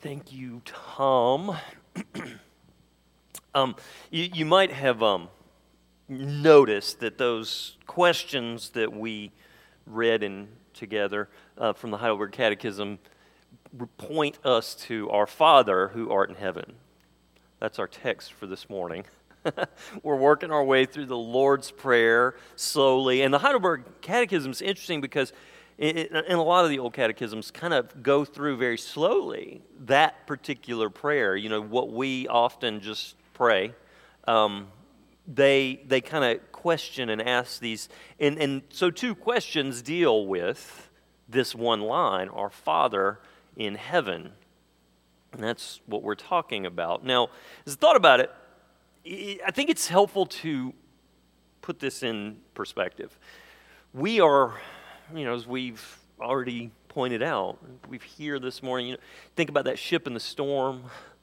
Thank you, Tom. You might have noticed that those questions that we read in together from the Heidelberg Catechism point us to our Father who art in heaven. That's our text for this morning. We're working our way through the Lord's Prayer slowly, and the Heidelberg Catechism is interesting because in a lot of the old catechisms kind of go through very slowly that particular prayer. You know, what we often just pray. They kind of question and ask these, and so two questions deal with this one line, our Father in heaven. And that's what we're talking about. Now, as I thought about it, I think it's helpful to put this in perspective. We are, as we've already pointed out, we've here this morning, think about that ship in the storm.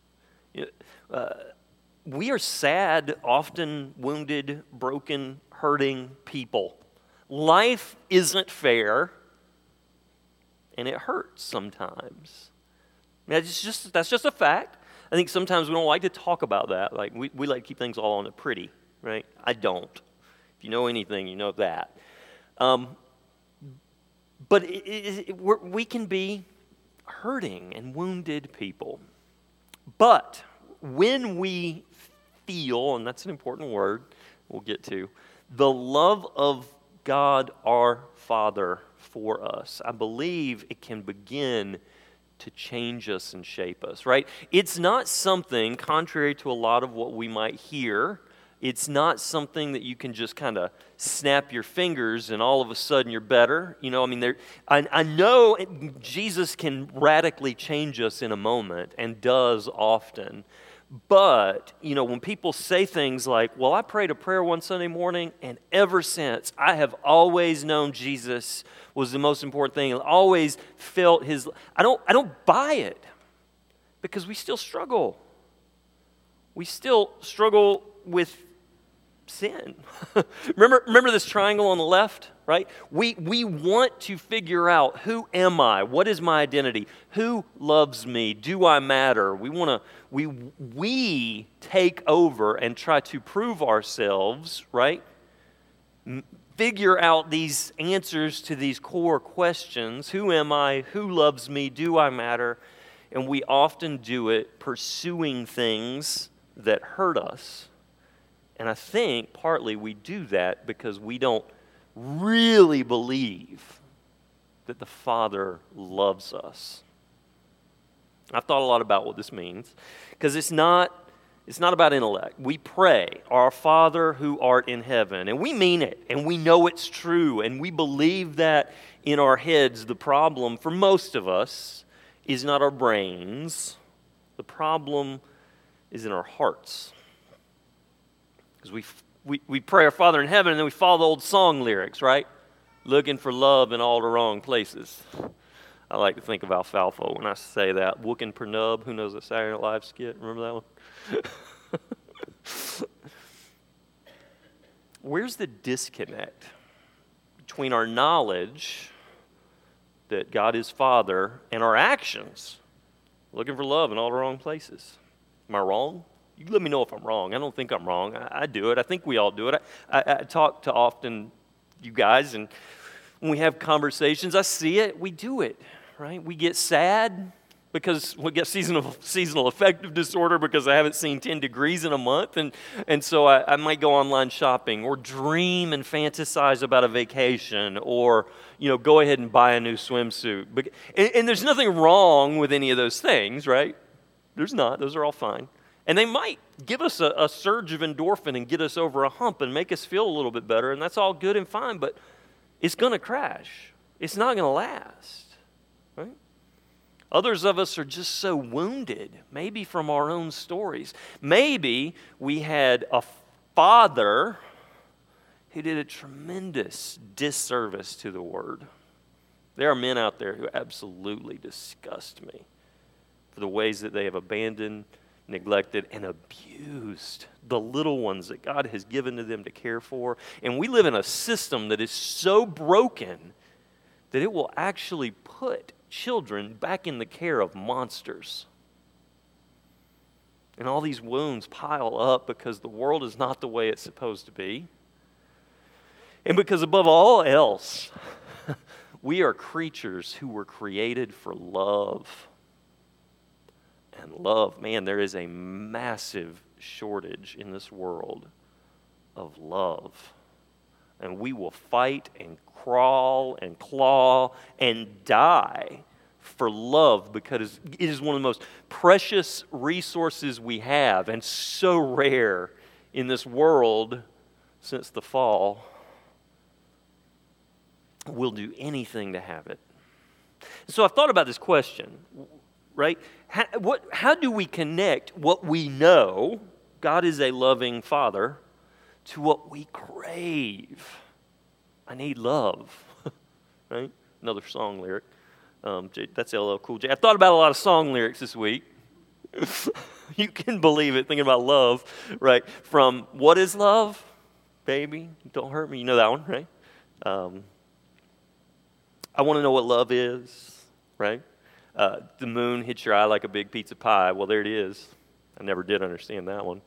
We are sad, often wounded, broken, hurting people. Life isn't fair, and it hurts sometimes. That's just a fact. I think sometimes we don't like to talk about that. Like we like to keep things all on the pretty, right? I don't. If you know anything, you know that. But we can be hurting and wounded people. But when we feel, and that's an important word we'll get to, the love of God our Father for us, I believe it can begin to change us and shape us, right? It's not something, contrary to a lot of what we might hear, it's not something that you can just kind of snap your fingers and all of a sudden you're better. I know Jesus can radically change us in a moment and does often. But, when people say things like, well, I prayed a prayer one Sunday morning, and ever since, I have always known Jesus was the most important thing, and always felt his... I don't buy it, because we still struggle. We still struggle with sin. Remember this triangle on the left, right? We want to figure out, who am I? What is my identity? Who loves me? Do I matter? We take over and try to prove ourselves, right? Figure out these answers to these core questions. Who am I? Who loves me? Do I matter? And we often do it pursuing things that hurt us. And I think partly we do that because we don't really believe that the Father loves us. I've thought a lot about what this means because it's not about intellect. We pray, our Father who art in heaven, and we mean it, and we know it's true, and we believe that in our heads. The problem for most of us is not our brains. The problem is in our hearts. Because we pray our Father in heaven, and then we follow the old song lyrics, right? Looking for love in all the wrong places. I like to think of alfalfa when I say that. Wookin' per nub. Who knows that Saturday Night Live skit? Remember that one? Where's the disconnect between our knowledge that God is Father and our actions? Looking for love in all the wrong places. Am I wrong? You let me know if I'm wrong. I don't think I'm wrong. I do it. I think we all do it. I talk to often you guys, and when we have conversations, I see it. We do it, right? We get sad because we get seasonal affective disorder because I haven't seen 10 degrees in a month, and so I might go online shopping or dream and fantasize about a vacation or go ahead and buy a new swimsuit. And there's nothing wrong with any of those things, right? There's not. Those are all fine. And they might give us a surge of endorphin and get us over a hump and make us feel a little bit better, and that's all good and fine, but it's going to crash. It's not going to last, right? Others of us are just so wounded, maybe from our own stories. Maybe we had a father who did a tremendous disservice to the Word. There are men out there who absolutely disgust me for the ways that they have abandoned, neglected, and abused the little ones that God has given to them to care for. And we live in a system that is so broken that it will actually put children back in the care of monsters. And all these wounds pile up because the world is not the way it's supposed to be. And because above all else, we are creatures who were created for love. And love, man, there is a massive shortage in this world of love. And we will fight and crawl and claw and die for love because it is one of the most precious resources we have and so rare in this world since the fall. We'll do anything to have it. So I've thought about this question, right? How do we connect what we know, God is a loving Father, to what we crave? I need love, right? Another song lyric. That's LL Cool J. I thought about a lot of song lyrics this week. You can believe it, thinking about love, right? From What is Love? Baby, don't hurt me. You know that one, right? I want to know what love is, right? The moon hits your eye like a big pizza pie. Well, there it is. I never did understand that one.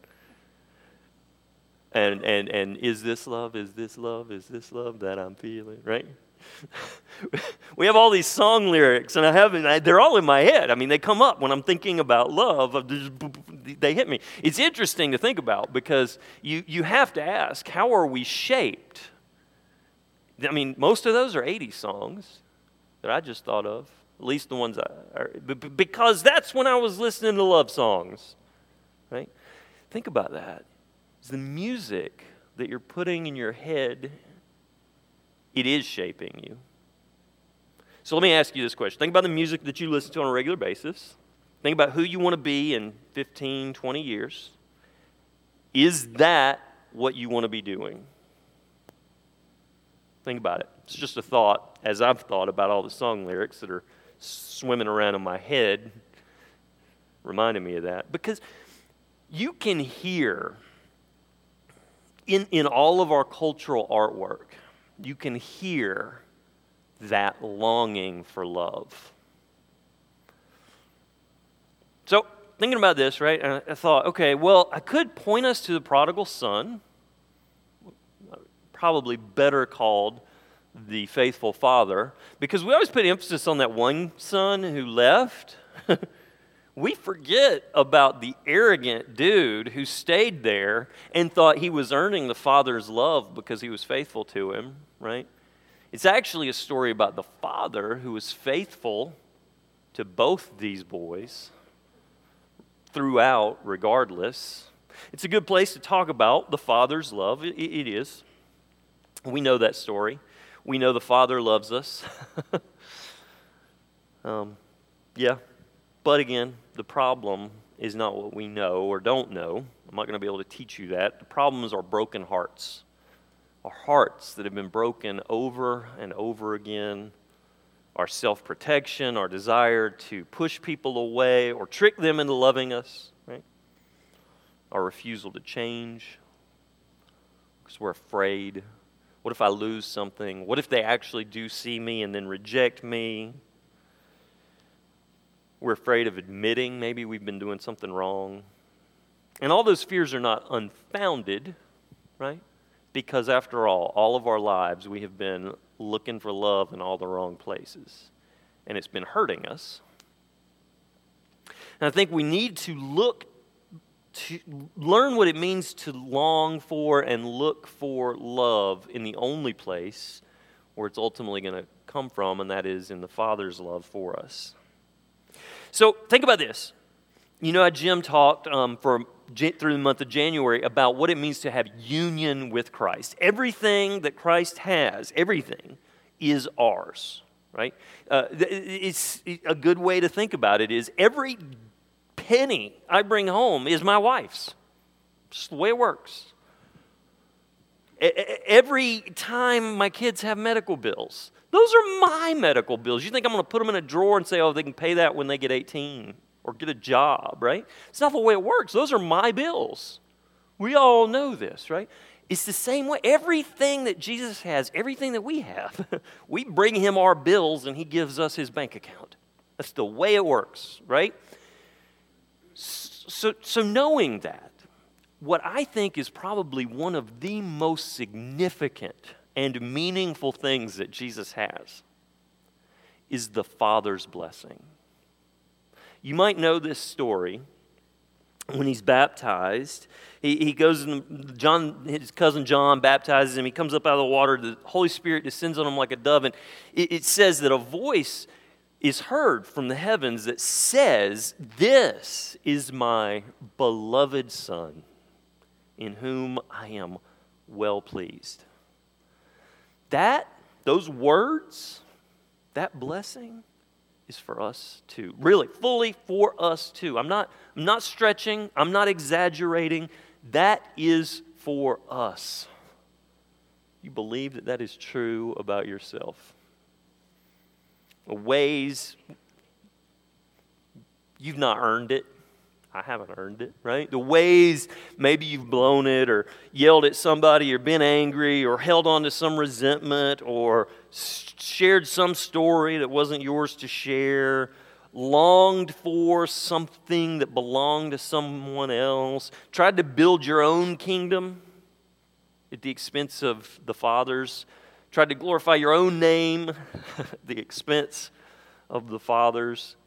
And is this love? Is this love? Is this love that I'm feeling, right? We have all these song lyrics, and they're all in my head. I mean, they come up when I'm thinking about love. They hit me. It's interesting to think about because you have to ask, how are we shaped? I mean, most of those are 80s songs that I just thought of, at least the ones because that's when I was listening to love songs, right? Think about that. It's the music that you're putting in your head. It is shaping you. So let me ask you this question. Think about the music that you listen to on a regular basis. Think about who you want to be in 15, 20 years. Is that what you want to be doing? Think about it. It's just a thought as I've thought about all the song lyrics that are swimming around in my head, reminding me of that. Because you can hear in all of our cultural artwork, you can hear that longing for love. So, thinking about this, right, I thought, okay, well, I could point us to the prodigal son, probably better called the faithful father, because we always put emphasis on that one son who left. We forget about the arrogant dude who stayed there and thought he was earning the father's love because he was faithful to him, right? It's actually a story about the father who was faithful to both these boys throughout, regardless. It's a good place to talk about the father's love. It is. We know that story. We know the Father loves us. Yeah. But again, the problem is not what we know or don't know. I'm not going to be able to teach you that. The problem is our broken hearts. Our hearts that have been broken over and over again. Our self-protection, our desire to push people away or trick them into loving us, right? Our refusal to change because we're afraid. What if I lose something? What if they actually do see me and then reject me? We're afraid of admitting maybe we've been doing something wrong. And all those fears are not unfounded, right? Because after all of our lives we have been looking for love in all the wrong places. And it's been hurting us. And I think we need to learn what it means to long for and look for love in the only place where it's ultimately going to come from, and that is in the Father's love for us. So think about this. You know how Jim talked through the month of January about what it means to have union with Christ. Everything that Christ has, everything, is ours, right? It's a good way to think about it is every penny I bring home is my wife's. Just the way it works. Every time my kids have medical bills, those are my medical bills. You think I'm going to put them in a drawer and say, oh, they can pay that when they get 18 or get a job, right? It's not the way it works. Those are my bills. We all know this, right? It's the same way. Everything that Jesus has, everything that we have, we bring him our bills and he gives us his bank account. That's the way it works, right? So knowing that, what I think is probably one of the most significant and meaningful things that Jesus has is the Father's blessing. You might know this story. When he's baptized, he goes and his cousin John baptizes him. He comes up out of the water. The Holy Spirit descends on him like a dove. And it says that a voice is heard from the heavens that says, "This is my beloved Son, in whom I am well pleased." Those words, that blessing is for us too. Really, fully for us too. I'm not stretching. I'm not exaggerating. That is for us. You believe that that is true about yourself? The ways you've not earned it. I haven't earned it, right? The ways maybe you've blown it or yelled at somebody or been angry or held on to some resentment or shared some story that wasn't yours to share, longed for something that belonged to someone else, tried to build your own kingdom at the expense of the Father's, tried to glorify your own name at the expense of the Father's.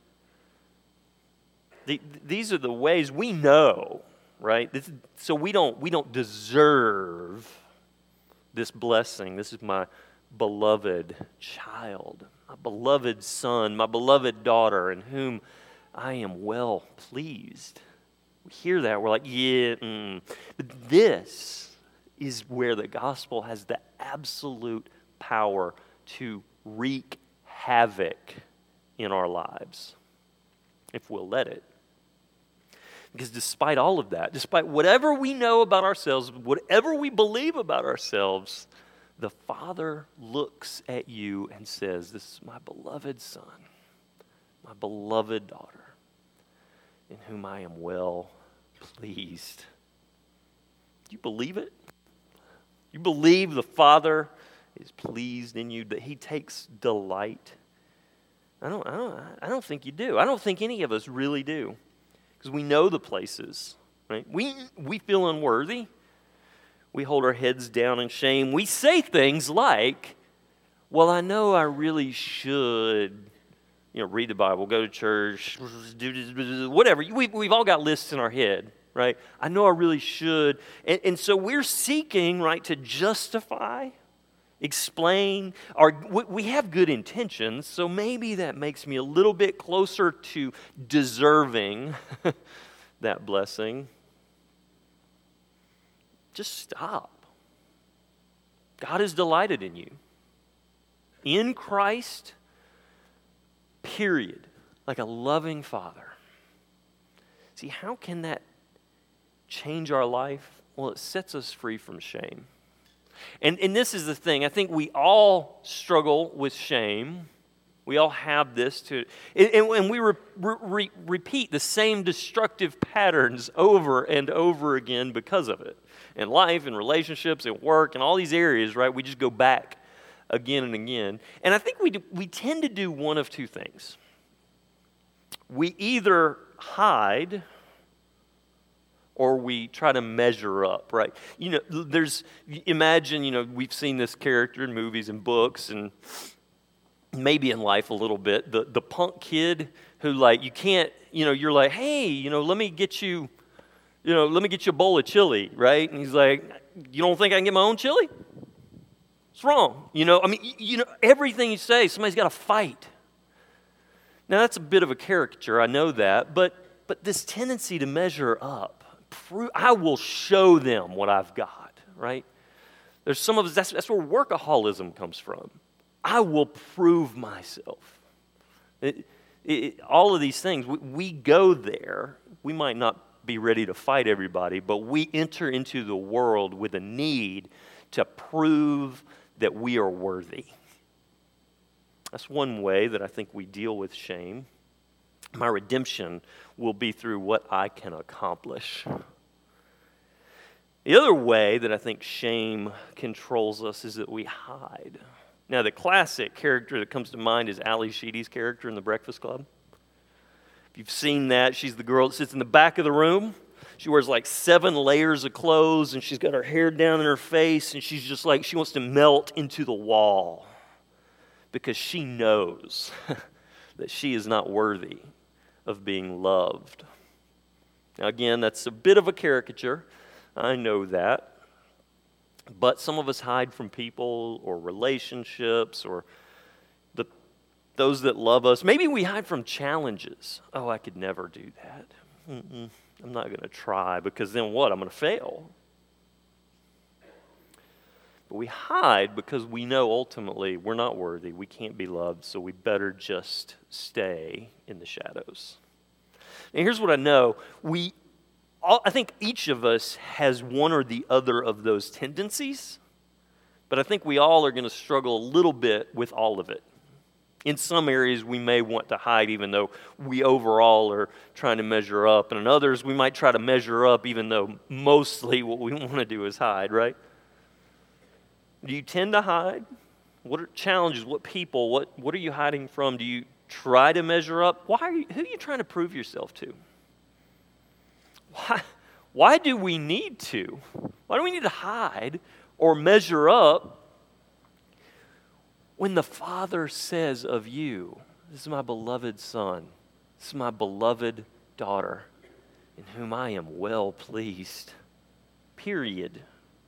These are the ways we know, right? So we don't deserve this blessing. This is my beloved child, my beloved son, my beloved daughter, in whom I am well pleased. We hear that, we're like, But this is where the gospel has the absolute power to wreak havoc in our lives, if we'll let it. Because despite all of that, despite whatever we know about ourselves, whatever we believe about ourselves, the Father looks at you and says, "This is my beloved Son, my beloved daughter, in whom I am well pleased." Do you believe it? You believe the Father is pleased in you, that He takes delight? I don't think you do. I don't think any of us really do. Because we know the places, right? We feel unworthy. We hold our heads down in shame. We say things like, "Well, I know I really should, read the Bible, go to church, do whatever." We've all got lists in our head, right? I know I really should. And so we're seeking, right, to justify, explain. We have good intentions, so maybe that makes me a little bit closer to deserving that blessing. Just stop. God is delighted in you. In Christ, period. Like a loving Father. See, how can that change our life? Well, it sets us free from shame. And this is the thing. I think we all struggle with shame. We all have this too. And we repeat the same destructive patterns over and over again because of it. In life, in relationships, in work, in all these areas, right? We just go back again and again. And I think we tend to do one of two things. We either hide or we try to measure up, right? Imagine, we've seen this character in movies and books and maybe in life a little bit, the punk kid who, like, you can't, you're like, "Hey, let me get you a bowl of chili," right? And he's like, "You don't think I can get my own chili? What's wrong?" Everything you say, somebody's got to fight. Now, that's a bit of a caricature, I know that, but this tendency to measure up, I will show them what I've got, right? There's some of us, that's where workaholism comes from. I will prove myself. All of these things, we go there. We might not be ready to fight everybody, but we enter into the world with a need to prove that we are worthy. That's one way that I think we deal with shame. My redemption will be through what I can accomplish. The other way that I think shame controls us is that we hide. Now, the classic character that comes to mind is Ali Sheedy's character in The Breakfast Club. If you've seen that, she's the girl that sits in the back of the room. She wears like 7 layers of clothes, and she's got her hair down in her face, and she's just like, she wants to melt into the wall because she knows that she is not worthy of being loved. Now again, that's a bit of a caricature. I know that. But some of us hide from people or relationships or those that love us. Maybe we hide from challenges. Oh, I could never do that. I'm not going to try because then what? I'm going to fail. But we hide because we know ultimately we're not worthy. We can't be loved, so we better just stay in the shadows. And here's what I know. I think each of us has one or the other of those tendencies, but I think we all are going to struggle a little bit with all of it. In some areas, we may want to hide even though we overall are trying to measure up. And in others, we might try to measure up even though mostly what we want to do is hide, right? Do you tend to hide? What are challenges? What people? What are you hiding from? Do you try to measure up? Who are you trying to prove yourself to? Why do we need to? Why do we need to hide or measure up when the Father says of you, this is my beloved Son, this is my beloved daughter, in whom I am well pleased, period.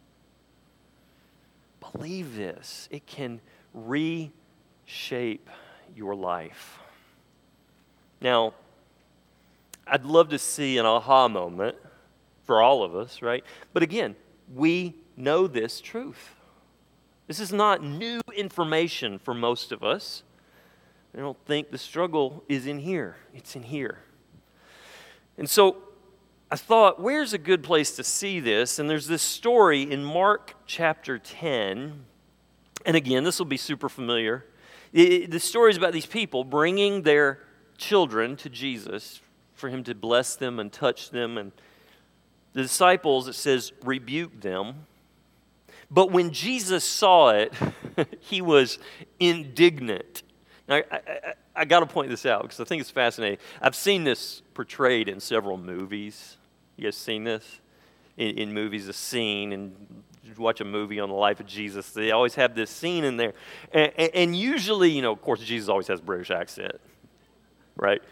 Believe this. It can reshape your life. Now, I'd love to see an aha moment for all of us, right? But again, we know this truth. This is not new information for most of us. I don't think the struggle is in here. It's in here. And so I thought, where's a good place to see this? And there's this story in Mark chapter 10. And again, this will be super familiar. The story is about these people bringing their children to Jesus for him to bless them and touch them. And the disciples, it says, rebuked them. But when Jesus saw it, he was indignant. Now, I got to point this out because I think it's fascinating. I've seen this portrayed in several movies. You guys seen this? In movies, a scene, and you watch a movie on the life of Jesus, they always have this scene in there. And usually, of course, Jesus always has a British accent, right?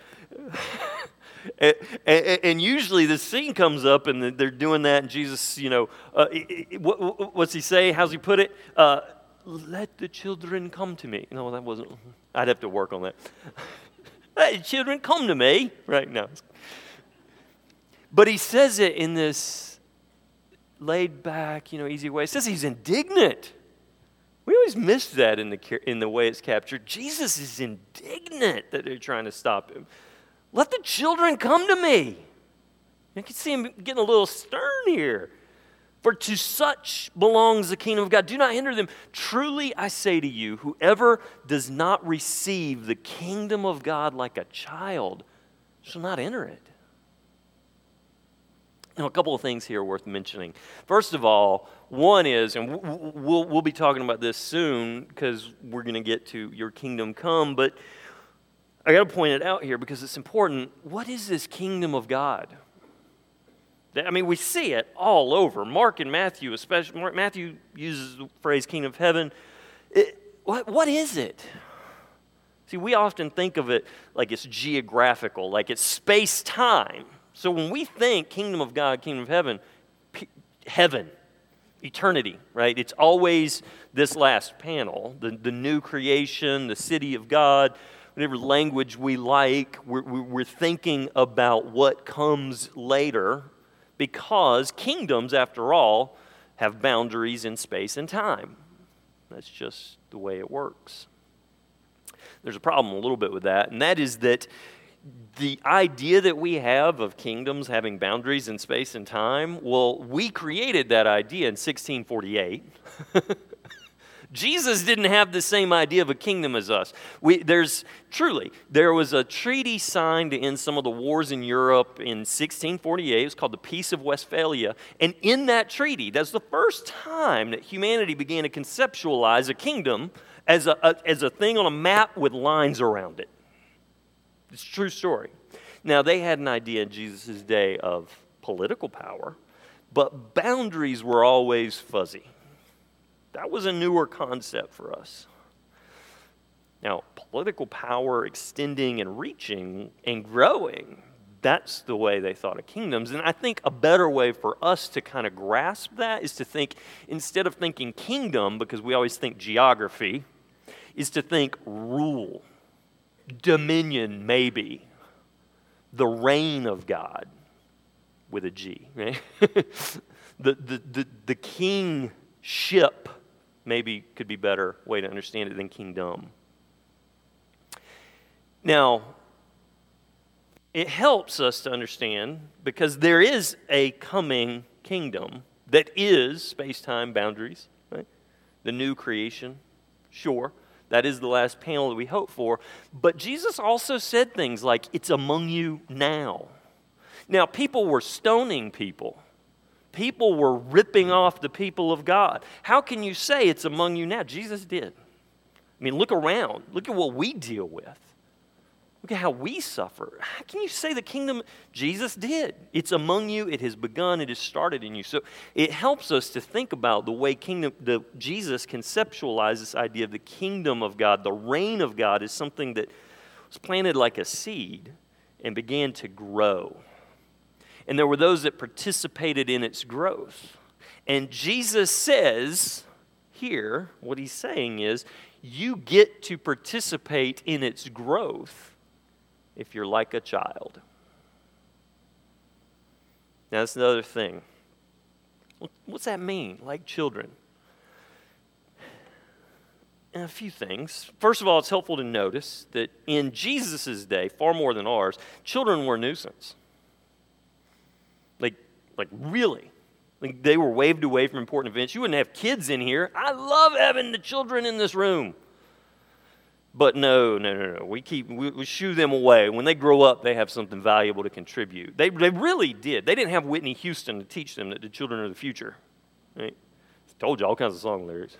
And usually this scene comes up and they're doing that, and Jesus, what's he say? How's he put it? Let the children come to me. No, that wasn't. I'd have to work on that. Let the children come to me. Right now. But he says it in this laid back, easy way. It says he's indignant. We always miss that in the way it's captured. Jesus is indignant that they're trying to stop him. Let the children come to me. You can see him getting a little stern here. For to such belongs the kingdom of God. Do not hinder them. Truly I say to you, whoever does not receive the kingdom of God like a child shall not enter it. Now, a couple of things here worth mentioning. First of all, one is, and we'll be talking about this soon because we're going to get to your kingdom come, but I got to point it out here because it's important. What is this kingdom of God? I mean, we see it all over. Mark and Matthew, especially. Matthew uses the phrase kingdom of heaven. What is it? See, we often think of it like it's geographical, like it's space-time. So when we think kingdom of God, kingdom of heaven, heaven, eternity, right? It's always this last panel, the new creation, the city of God. Whatever language we like, we're thinking about what comes later because kingdoms, after all, have boundaries in space and time. That's just the way it works. There's a problem a little bit with that, and that is that the idea that we have of kingdoms having boundaries in space and time, well, we created that idea in 1648. Jesus didn't have the same idea of a kingdom as us. There was a treaty signed to end some of the wars in Europe in 1648. It was called the Peace of Westphalia. And in that treaty, that's the first time that humanity began to conceptualize a kingdom as a thing on a map with lines around it. It's a true story. Now, they had an idea in Jesus' day of political power, but boundaries were always fuzzy. That was a newer concept for us. Now, political power extending and reaching and growing, that's the way they thought of kingdoms. And I think a better way for us to kind of grasp that is to think, instead of thinking kingdom, because we always think geography, is to think rule, dominion, maybe, the reign of God with a G, right? the kingship maybe could be a better way to understand it than kingdom. Now, it helps us to understand because there is a coming kingdom that is space-time boundaries, right? The new creation, sure. That is the last panel that we hope for. But Jesus also said things like, it's among you now. Now, people were stoning people. People were ripping off the people of God. How can you say it's among you now? Jesus did. I mean, look around. Look at what we deal with. Look at how we suffer. How can you say the kingdom? Jesus did. It's among you. It has begun. It has started in you. So it helps us to think about the way Jesus conceptualized this idea of the kingdom of God. The reign of God is something that was planted like a seed and began to grow. And there were those that participated in its growth. And Jesus says here, what he's saying is, you get to participate in its growth if you're like a child. Now, that's another thing. What's that mean, like children? And a few things. First of all, it's helpful to notice that in Jesus' day, far more than ours, children were a nuisance. Like really. Like they were waved away from important events. You wouldn't have kids in here. I love having the children in this room. But no. We shoo them away. When they grow up, they have something valuable to contribute. They really did. They didn't have Whitney Houston to teach them that the children are the future. Right? I told you all kinds of song lyrics.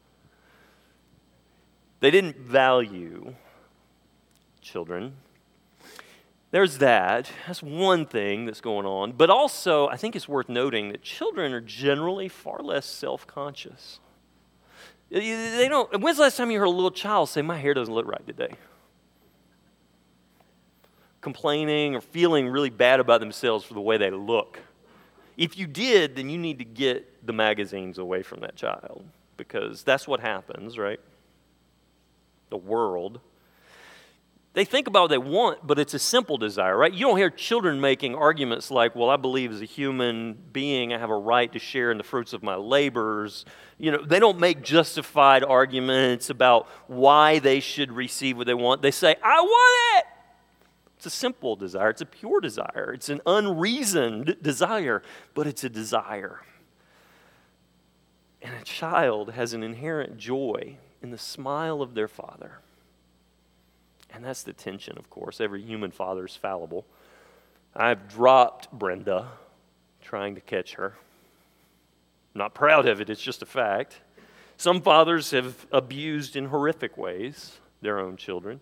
They didn't value children. There's that. That's one thing that's going on. But also, I think it's worth noting that children are generally far less self-conscious. They don't. When's the last time you heard a little child say, "My hair doesn't look right today"? Complaining or feeling really bad about themselves for the way they look. If you did, then you need to get the magazines away from that child because that's what happens, right? The world. They think about what they want, but it's a simple desire, right? You don't hear children making arguments like, well, I believe as a human being I have a right to share in the fruits of my labors. You know, they don't make justified arguments about why they should receive what they want. They say, I want it! It's a simple desire. It's a pure desire. It's an unreasoned desire, but it's a desire. And a child has an inherent joy in the smile of their father. And that's the tension, of course. Every human father is fallible. I've dropped Brenda trying to catch her. I'm not proud of it, it's just a fact. Some fathers have abused in horrific ways their own children.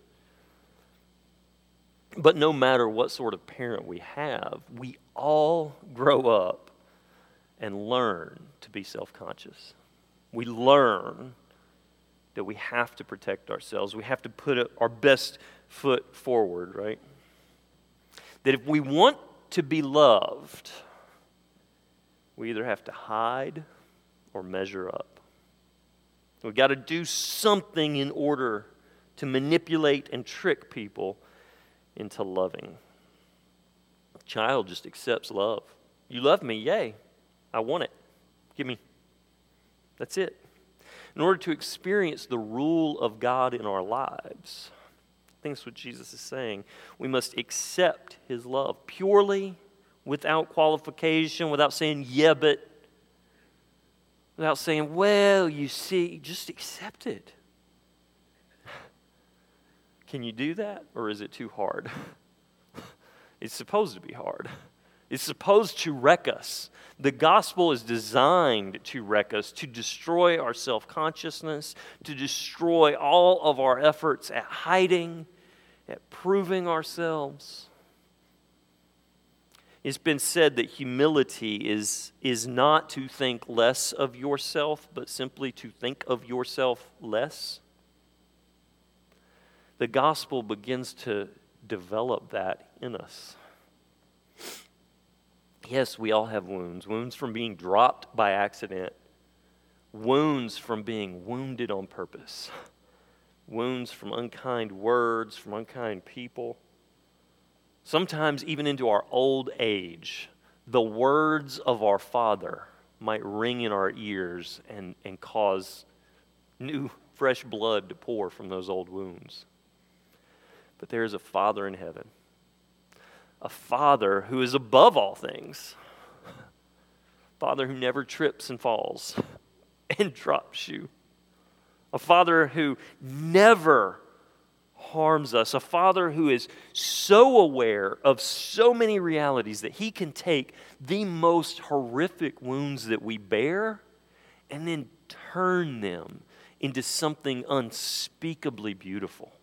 But no matter what sort of parent we have, we all grow up and learn to be self-conscious. We learn that we have to protect ourselves. We have to put our best foot forward, right? That if we want to be loved, we either have to hide or measure up. We've got to do something in order to manipulate and trick people into loving. A child just accepts love. You love me, yay. I want it. Give me. That's it. In order to experience the rule of God in our lives, I think that's what Jesus is saying. We must accept his love purely, without qualification, without saying, yeah, but, without saying, well, you see, just accept it. Can you do that, or is it too hard? It's supposed to be hard. It's supposed to wreck us. The gospel is designed to wreck us, to destroy our self-consciousness, to destroy all of our efforts at hiding, at proving ourselves. It's been said that humility is not to think less of yourself, but simply to think of yourself less. The gospel begins to develop that in us. Yes, we all have wounds. Wounds from being dropped by accident. Wounds from being wounded on purpose. Wounds from unkind words, from unkind people. Sometimes even into our old age, the words of our Father might ring in our ears and cause new, fresh blood to pour from those old wounds. But there is a Father in heaven, a Father who is above all things, Father who never trips and falls and drops you, a Father who never harms us, a Father who is so aware of so many realities that He can take the most horrific wounds that we bear and then turn them into something unspeakably beautiful.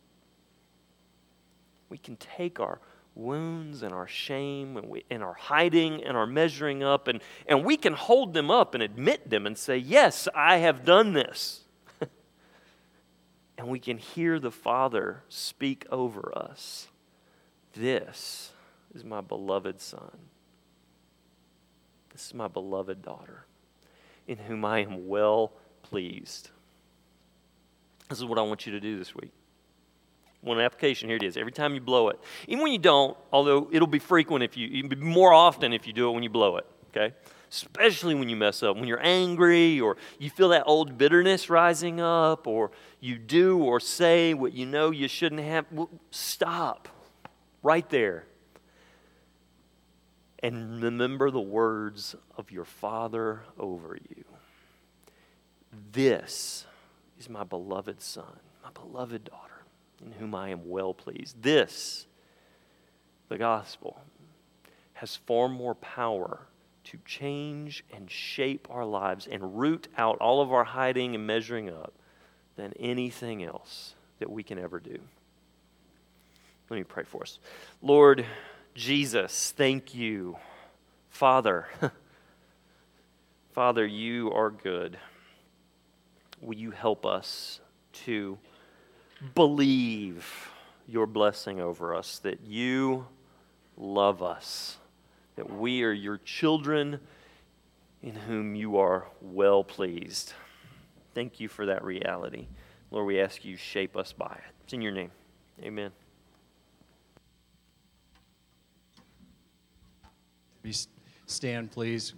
We can take our wounds and our shame and our hiding and our measuring up and we can hold them up and admit them and say, yes, I have done this. And we can hear the Father speak over us. This is my beloved Son. This is my beloved daughter, in whom I am well pleased. This is what I want you to do this week. One application, here it is. Every time you blow it, even when you don't, although it'll be frequent it'll be more often if you do it when you blow it, okay? Especially when you mess up, when you're angry or you feel that old bitterness rising up or you do or say what you know you shouldn't have. Well, stop right there and remember the words of your Father over you. This is my beloved Son, my beloved daughter, in whom I am well pleased. This, the gospel, has far more power to change and shape our lives and root out all of our hiding and measuring up than anything else that we can ever do. Let me pray for us. Lord Jesus, thank you. Father, Father, you are good. Will you help us to believe your blessing over us, that you love us, that we are your children in whom you are well pleased. Thank you for that reality. Lord, we ask you shape us by it. It's in your name. Amen. Stand, please.